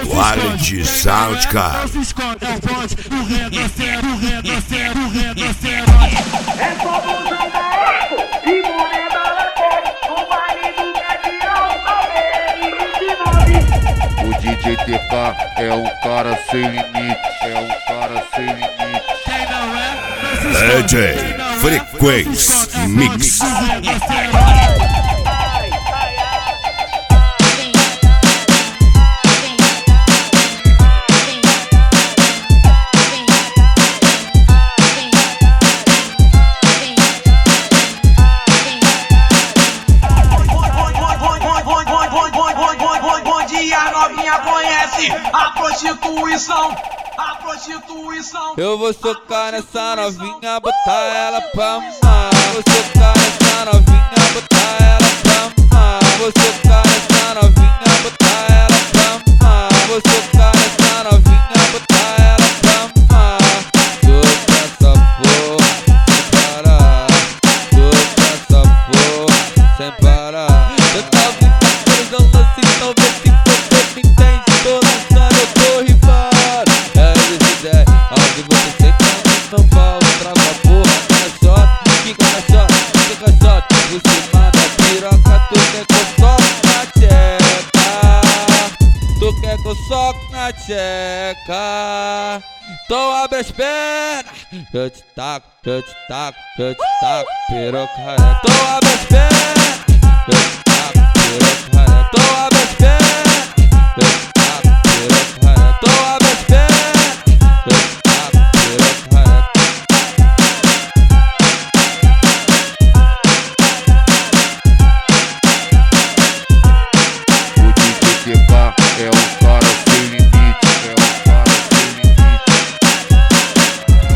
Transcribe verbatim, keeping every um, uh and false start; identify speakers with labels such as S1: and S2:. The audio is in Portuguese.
S1: Quality Sound, cara.
S2: Não se esconde, é o bonde, o rinoceronte, o rinoceronte, o rinoceronte.
S3: É só blusão da Eco e morena lateral. No baile do Gavião, a B R vinte e nove.
S4: O D J T K é um cara sem limite, é um cara sem limite.
S2: Quem não é, não se
S1: D
S2: esconde.
S1: J
S2: Quem não é,
S1: Frequência
S2: não se esconde,
S1: Mix.
S2: é o bonde, o rinoceronte.
S3: A novinha conhece a prostituição, a prostituição.
S5: Eu vou socar nessa novinha, botar ela pra mamar. Vou socar nessa novinha, botar ela pra mamar. Vou socar nessa novinha, botar ela pra mamar. Vou socar nessa novinha, botar ela pra mamar. Soca essa porra sem parar. Soca essa porra sem parar. Eu tava em eu lance, então vê se você me entende. Tô lançando, eu tô rifando. É essa ideia, onde você sentando em São Paulo. Trava a porra, caixote, fica caixote, fica caixote. Você manda piroca, tu quer que eu soque na tcheca. Tu quer que eu soque na tcheca. Então abre as pernas, eu te taco, eu te taco, eu te taco, piroca. Então abre as pernas, eu te taco, piroca. Então abre as pernas, eu te taco, piroca. Então abre as pernas, eu te taco, piroca.
S4: O D J T K é um cara